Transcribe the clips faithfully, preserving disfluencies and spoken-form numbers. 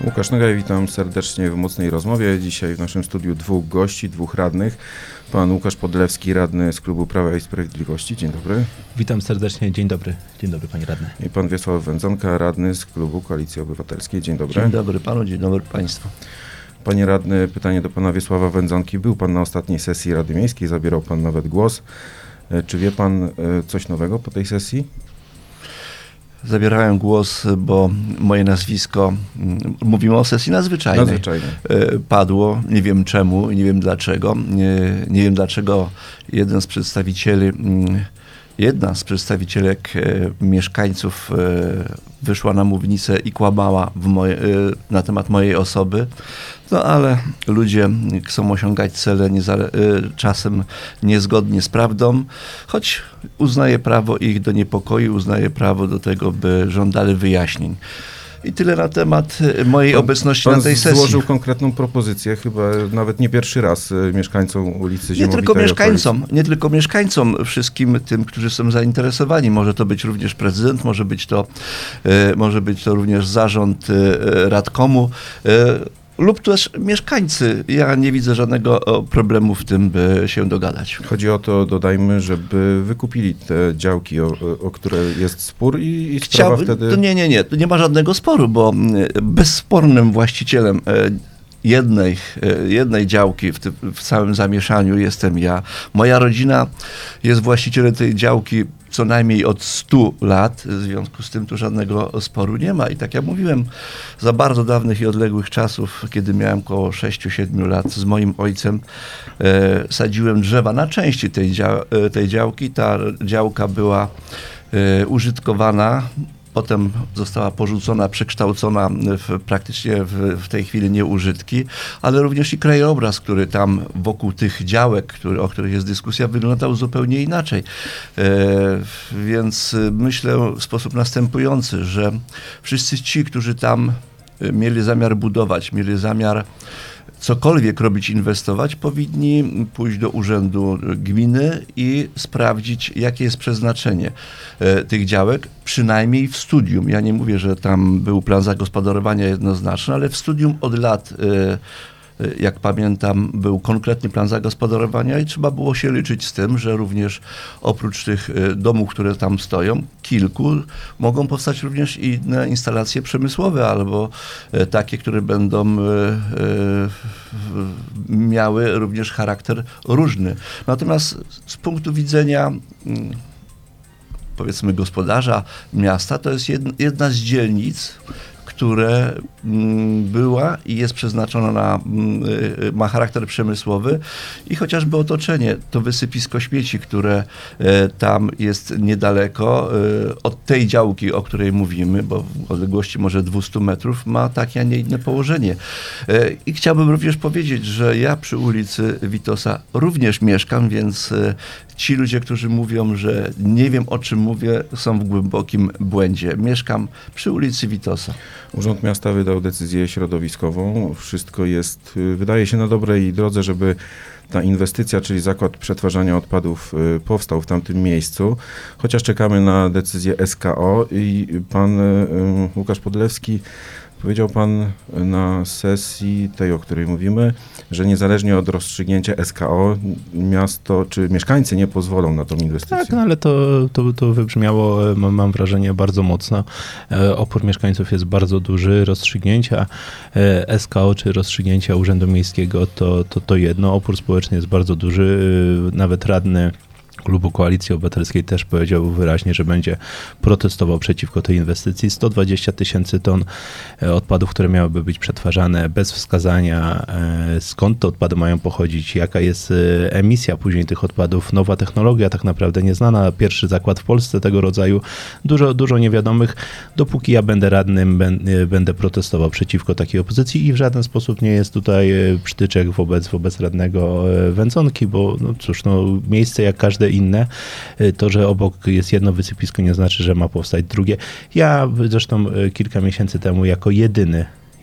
Łukasz Nogaj, witam serdecznie w Mocnej Rozmowie. Dzisiaj w naszym studiu dwóch gości, dwóch radnych. Pan Łukasz Podlewski, radny z Klubu Prawa i Sprawiedliwości. Dzień dobry. Witam serdecznie. Dzień dobry. Dzień dobry, panie radny. I pan Wiesław Wędzonka, radny z Klubu Koalicji Obywatelskiej. Dzień dobry. Dzień dobry panu, dzień dobry państwu. Panie radny, pytanie do pana Wiesława Wędzonki. Był pan na ostatniej sesji Rady Miejskiej, zabierał pan nawet głos. Czy wie pan coś nowego po tej sesji? Zabierałem głos, bo moje nazwisko, mówimy o sesji nadzwyczajnej, Nadzwyczajnej. padło. Nie wiem czemu, nie wiem dlaczego. Nie, nie wiem dlaczego jeden z przedstawicieli, jedna z przedstawicielek mieszkańców wyszła na mównicę i kłamała w moje, na temat mojej osoby. No ale ludzie chcą osiągać cele niezale- czasem niezgodnie z prawdą, choć uznaję prawo ich do niepokoju, uznaję prawo do tego, by żądali wyjaśnień. I tyle na temat mojej pan, obecności pan na tej sesji. Pan złożył konkretną propozycję, chyba nawet nie pierwszy raz mieszkańcom ulicy Zimowitej. Nie tylko mieszkańcom, nie tylko mieszkańcom, wszystkim tym, którzy są zainteresowani. Może to być również prezydent, może być to, może być to również zarząd radkomu, lub też mieszkańcy. Ja nie widzę żadnego problemu w tym, by się dogadać. Chodzi o to, dodajmy, żeby wykupili te działki, o, o które jest spór i, i sprawa Chciał, wtedy... To nie, nie, nie. Tu nie ma żadnego sporu, bo bezspornym właścicielem jednej, jednej działki w, tym, w całym zamieszaniu jestem ja. Moja rodzina jest właścicielem tej działki co najmniej od stu lat, w związku z tym tu żadnego sporu nie ma. I tak jak mówiłem, za bardzo dawnych i odległych czasów, kiedy miałem około sześciu siedmiu lat, z moim ojcem e, sadziłem drzewa na części tej, dzia- tej działki. Ta działka była e, użytkowana. Potem została porzucona, przekształcona w, praktycznie w, w tej chwili nieużytki, ale również i krajobraz, który tam wokół tych działek, który, o których jest dyskusja, wyglądał zupełnie inaczej. E, więc myślę w sposób następujący, że wszyscy ci, którzy tam mieli zamiar budować, mieli zamiar cokolwiek robić, inwestować, powinni pójść do urzędu gminy i sprawdzić, jakie jest przeznaczenie e, tych działek, przynajmniej w studium. Ja nie mówię, że tam był plan zagospodarowania jednoznaczny, ale w studium od lat, e, jak pamiętam, był konkretny plan zagospodarowania i trzeba było się liczyć z tym, że również oprócz tych domów, które tam stoją, kilku, mogą powstać również inne instalacje przemysłowe albo takie, które będą miały również charakter różny. Natomiast z punktu widzenia, powiedzmy, gospodarza miasta, to jest jedna z dzielnic, które była i jest przeznaczona na, ma charakter przemysłowy i chociażby otoczenie, to wysypisko śmieci, które tam jest niedaleko od tej działki, o której mówimy, bo w odległości może dwieście metrów, ma takie, a nie inne położenie. I chciałbym również powiedzieć, że ja przy ulicy Witosa również mieszkam, więc ci ludzie, którzy mówią, że nie wiem, o czym mówię, są w głębokim błędzie. Mieszkam przy ulicy Witosa. Urząd Miasta wydał decyzję środowiskową. Wszystko jest, wydaje się, na dobrej drodze, żeby ta inwestycja, czyli zakład przetwarzania odpadów, powstał w tamtym miejscu. Chociaż czekamy na decyzję S K O i pan Łukasz Podlewski, powiedział pan na sesji tej, o której mówimy, że niezależnie od rozstrzygnięcia S K O miasto czy mieszkańcy nie pozwolą na tą inwestycję. Tak, no ale to, to, to wybrzmiało, mam, mam wrażenie, bardzo mocno. Opór mieszkańców jest bardzo duży. Rozstrzygnięcia S K O czy rozstrzygnięcia Urzędu Miejskiego to, to, to jedno. Opór społeczny jest bardzo duży. Nawet radny Klubu Koalicji Obywatelskiej też powiedział wyraźnie, że będzie protestował przeciwko tej inwestycji. sto dwadzieścia tysięcy ton odpadów, które miałyby być przetwarzane bez wskazania, skąd te odpady mają pochodzić, jaka jest emisja później tych odpadów. Nowa technologia, tak naprawdę nieznana. Pierwszy zakład w Polsce tego rodzaju. Dużo, dużo niewiadomych. Dopóki ja będę radnym, będę protestował przeciwko takiej opozycji i w żaden sposób nie jest tutaj przytyczek wobec, wobec radnego Wędzonki, bo no cóż, no, miejsce jak każde inne. To, że obok jest jedno wysypisko, nie znaczy, że ma powstać drugie. Ja zresztą kilka miesięcy temu jako jedyny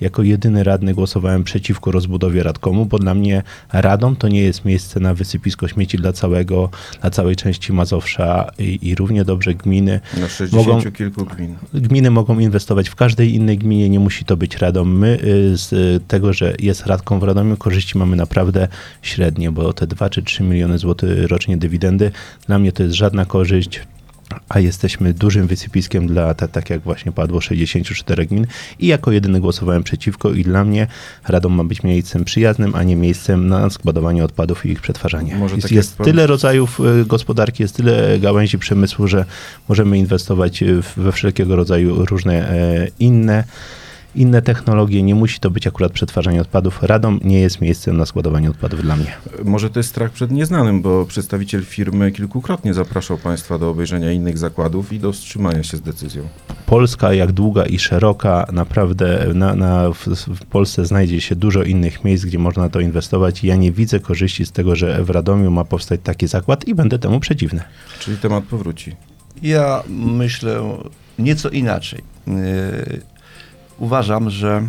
jako jedyny radny głosowałem przeciwko rozbudowie Radkomu, bo dla mnie Radom to nie jest miejsce na wysypisko śmieci dla całego, dla całej części Mazowsza i, i równie dobrze gminy Na sześćdziesięciu mogą, kilku gmin. gminy mogą inwestować w każdej innej gminie, nie musi to być Radom. My y, z y, tego, że jest Radkom w Radomiu, korzyści mamy naprawdę średnie, bo te dwa czy trzy miliony złotych rocznie dywidendy, dla mnie to jest żadna korzyść. A jesteśmy dużym wysypiskiem dla, tak, tak jak właśnie padło, sześćdziesięciu czterech gmin i jako jedyny głosowałem przeciwko i dla mnie Radom ma być miejscem przyjaznym, a nie miejscem na składowanie odpadów i ich przetwarzanie. Może jest tak jak jest pan- tyle rodzajów y, gospodarki, jest tyle gałęzi przemysłu, że możemy inwestować w- we wszelkiego rodzaju różne e, inne Inne technologie, nie musi to być akurat przetwarzanie odpadów. Radom nie jest miejscem na składowanie odpadów dla mnie. Może to jest strach przed nieznanym, bo przedstawiciel firmy kilkukrotnie zapraszał Państwa do obejrzenia innych zakładów i do wstrzymania się z decyzją. Polska, jak długa i szeroka, naprawdę na, na, w, w Polsce znajdzie się dużo innych miejsc, gdzie można to inwestować. Ja nie widzę korzyści z tego, że w Radomiu ma powstać taki zakład i będę temu przeciwny. Czyli temat powróci. Ja myślę nieco inaczej. Yy, Uważam, że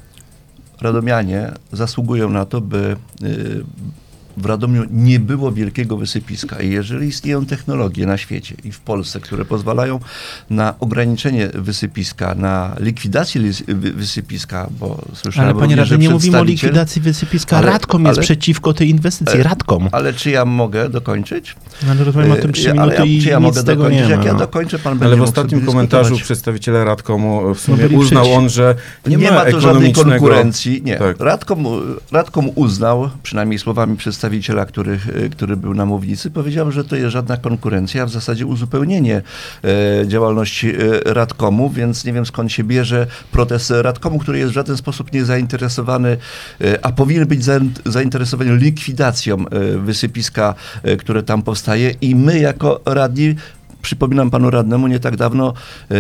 radomianie zasługują na to, by yy, w Radomiu nie było wielkiego wysypiska. I jeżeli istnieją technologie na świecie i w Polsce, które pozwalają na ograniczenie wysypiska, na likwidację lis- wy- wysypiska, bo słyszałem Ale panie również, że radny, nie mówimy o przedstawiciel- likwidacji wysypiska. Ale- Radkom jest ale- przeciwko tej inwestycji. ale- Radkom. Ale czy ja mogę dokończyć? No, ale rozmawiamy o tym trzy Yy, minuty ale ja, i czy ja nic mogę z tego dokończyć? nie ma. Jak ja no. dokończę, pan będzie Ale w mógł ostatnim sobie komentarzu dyskutować. przedstawiciele Radkomu w No sumie byli uznał przeciw. on, że nie, Nie, ma, ma tu żadnej ekonomicznego- konkurencji. Nie. Tak. Radkom, Radkom uznał, przynajmniej słowami przedstawiciela, który, który był na mównicy, powiedział, że to jest żadna konkurencja, a w zasadzie uzupełnienie e, działalności e, Radkomu, więc nie wiem skąd się bierze protest Radkomu, który jest w żaden sposób nie zainteresowany, e, a powinien być za, zainteresowany likwidacją e, wysypiska, e, które tam powstaje i my jako radni, przypominam panu radnemu, nie tak dawno e,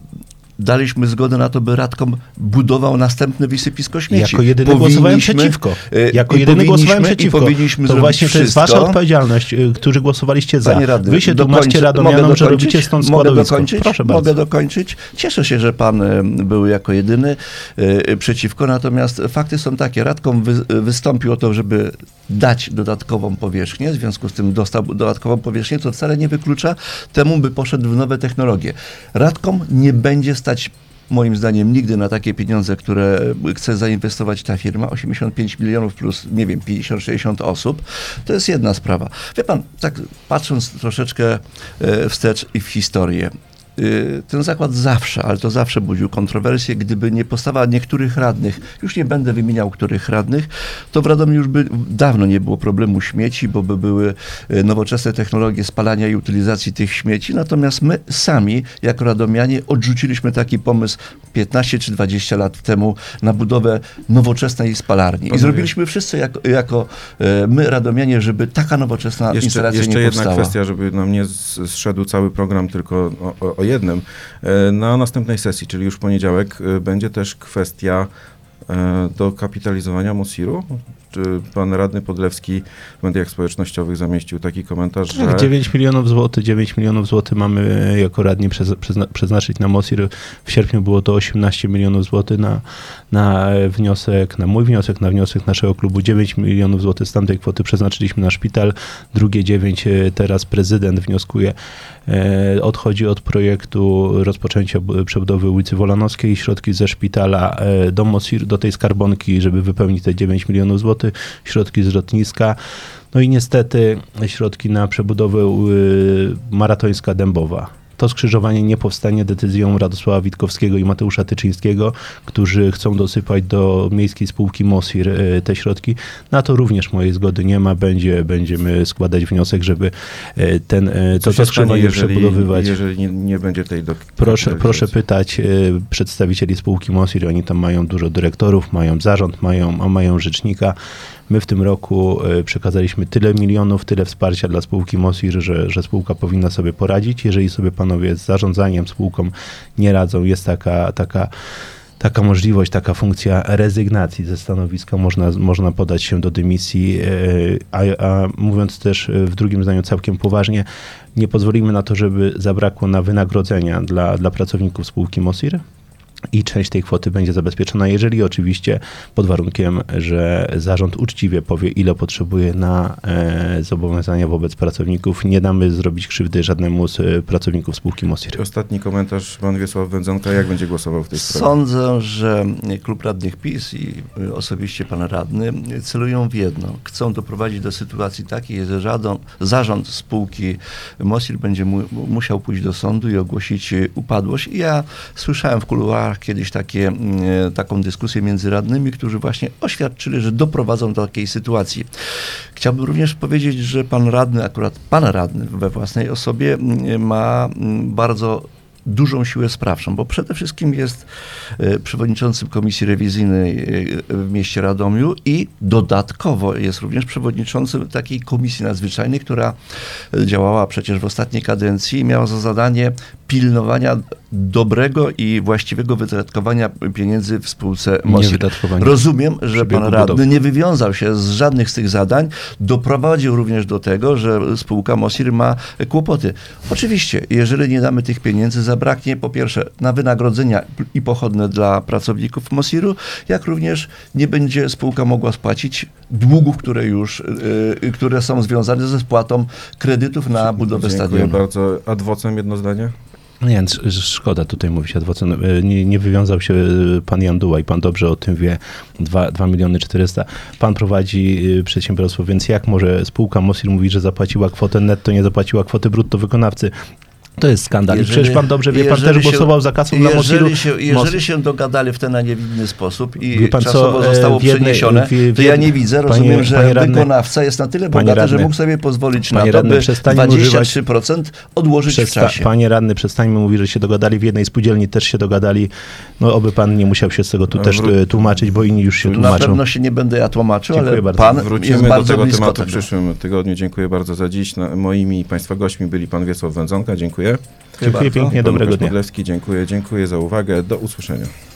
daliśmy zgodę na to, by Radkom budował następne wysypisko śmieci. Jako jedyny głosowałem Powinniśmy, przeciwko. e, Jako i jedyny głosowałem powinniśmy- i przeciwko. powinniśmy To zrobić właśnie to jest wasza wszystko. odpowiedzialność, y, którzy głosowaliście za. Panie radny, Wy się dokończę- tłumaczcie radomianom, mogę że dokończyć? robicie stąd Mogę składowisko. dokończyć? Proszę bardzo. Mogę dokończyć. Cieszę się, że pan e, był jako jedyny e, przeciwko, natomiast fakty są takie. Radkom wy, wystąpił o to, żeby dać dodatkową powierzchnię, w związku z tym dostał dodatkową powierzchnię, co wcale nie wyklucza temu, by poszedł w nowe technologie. Radkom nie będzie stać moim zdaniem nigdy na takie pieniądze, które chce zainwestować ta firma, osiemdziesiąt pięć milionów plus, nie wiem, pięćdziesiąt sześćdziesiąt osób, to jest jedna sprawa. Wie pan, tak patrząc troszeczkę e, wstecz i w historię, y, ten zakład zawsze, ale to zawsze budził kontrowersje. Gdyby nie postawa niektórych radnych, już nie będę wymieniał których radnych, to w Radomiu już by dawno nie było problemu śmieci, bo by były y, nowoczesne technologie spalania i utylizacji tych śmieci. Natomiast my sami, jako radomianie, odrzuciliśmy taki pomysł piętnaście czy dwadzieścia lat temu na budowę nowoczesnej spalarni. I Panowie. zrobiliśmy wszyscy jako, jako y, my, radomianie, żeby taka nowoczesna Jeszcze, instalacja jeszcze nie jedna powstała. kwestia, żeby nam nie z- zszedł cały program tylko o, o, o jednym. E, Na następnej sesji, czyli już w poniedziałek, e, będzie też kwestia e, dokapitalizowania Mosiru. Czy pan radny Podlewski w mediach społecznościowych zamieścił taki komentarz, że... Tak, dziewięć milionów złotych, dziewięć milionów złotych mamy jako radni przez, przezna, przeznaczyć na Mosir. W sierpniu było to osiemnaście milionów złotych na, na wniosek, na mój wniosek, na wniosek naszego klubu. dziewięć milionów złotych z tamtej kwoty przeznaczyliśmy na szpital. Drugie dziewięć teraz prezydent wnioskuje, e, odchodzi od projektu rozpoczęcia bu- przebudowy ulicy Wolanowskiej. Środki ze szpitala e, do Mosir, do tej skarbonki, żeby wypełnić te dziewięć milionów złotych. Środki z lotniska. No i niestety środki na przebudowę y, Maratońska Dębowa. To skrzyżowanie nie powstanie decyzją Radosława Witkowskiego i Mateusza Tyczyńskiego, którzy chcą dosypać do miejskiej spółki Mosir y, te środki. Na to również mojej zgody nie ma. Będzie, będziemy składać wniosek, żeby y, ten, y, Co to, się to stanie, skrzyżowanie jeżeli, przebudowywać. jeżeli nie, nie będzie tej Proszę, dokapitalizacji? proszę pytać y, przedstawicieli spółki Mosir. Oni tam mają dużo dyrektorów, mają zarząd, mają, mają rzecznika. My w tym roku y, przekazaliśmy tyle milionów, tyle wsparcia dla spółki Mosir, że, że spółka powinna sobie poradzić. Jeżeli sobie panowie z zarządzaniem spółką nie radzą, jest taka, taka, taka możliwość, taka funkcja rezygnacji ze stanowiska. Można, można podać się do dymisji, y, a, a mówiąc też y, w drugim zdaniu całkiem poważnie, nie pozwolimy na to, żeby zabrakło na wynagrodzenia dla, dla pracowników spółki Mosir. i część tej kwoty będzie zabezpieczona, jeżeli oczywiście pod warunkiem, że zarząd uczciwie powie, ile potrzebuje na e, zobowiązania wobec pracowników. Nie damy zrobić krzywdy żadnemu z e, pracowników spółki Mosir. Ostatni komentarz, pan Wiesław Wędzonka, jak będzie głosował w tej sprawie? Sądzę, że klub radnych PiS i osobiście pan radny celują w jedno. Chcą doprowadzić do sytuacji takiej, że żaden zarząd spółki Mosir będzie mu, musiał pójść do sądu i ogłosić upadłość. I ja słyszałem w kuluarach kiedyś takie, taką dyskusję między radnymi, którzy właśnie oświadczyli, że doprowadzą do takiej sytuacji. Chciałbym również powiedzieć, że pan radny, akurat pan radny we własnej osobie ma bardzo dużą siłę sprawczą, bo przede wszystkim jest przewodniczącym Komisji Rewizyjnej w mieście Radomiu i dodatkowo jest również przewodniczącym takiej Komisji Nadzwyczajnej, która działała przecież w ostatniej kadencji i miała za zadanie pilnowania dobrego i właściwego wydatkowania pieniędzy w spółce Mosir. Rozumiem, że pan radny nie wywiązał się z żadnych z tych zadań, doprowadził również do tego, że spółka Mosir ma kłopoty. Oczywiście, jeżeli nie damy tych pieniędzy, zabraknie po pierwsze na wynagrodzenia i pochodne dla pracowników Mosiru, jak również nie będzie spółka mogła spłacić długów, które już, yy, które są związane ze spłatą kredytów na budowę Dziękuję stadionu. bardzo. Adwocem jedno zdanie? Nie, szkoda tutaj mówić adwocem. Nie, nie wywiązał się pan Janduła i pan dobrze o tym wie. dwa miliony czterysta. Pan prowadzi przedsiębiorstwo, więc jak może spółka Mosir mówić, że zapłaciła kwotę netto, nie zapłaciła kwoty brutto wykonawcy? To jest skandal. Jeżeli, I przecież pan dobrze wie, pan też się, głosował za kasą dla Mosiru. Jeżeli, się, jeżeli się dogadali w ten, a niewinny sposób i pan czasowo co, zostało w jednej, przeniesione, w, w, to ja nie widzę. Rozumiem, panie, że panie radny, wykonawca jest na tyle bogaty, radny, że mógł sobie pozwolić na to, radny, by dwadzieścia trzy używać, procent odłożyć przesta- w czasie. Panie radny, przestańmy mówić, że się dogadali w jednej spółdzielni, też się dogadali. No oby pan nie musiał się z tego tu No, też wró- tłumaczyć, bo inni już się Na tłumaczą. pewno się nie będę ja tłumaczył, Dziękuję ale bardzo. pan jest Wrócimy do bardzo tego blisko tematu w tego. przyszłym tygodniu. Dziękuję bardzo za dziś. Na, moimi i państwa gośćmi byli pan Wiesław Wędzonka. Dziękuję. Dziękuję bardzo. pięknie, Pan dobrego Łukasz dnia. Podlewski, dziękuję. Dziękuję za uwagę. Do usłyszenia.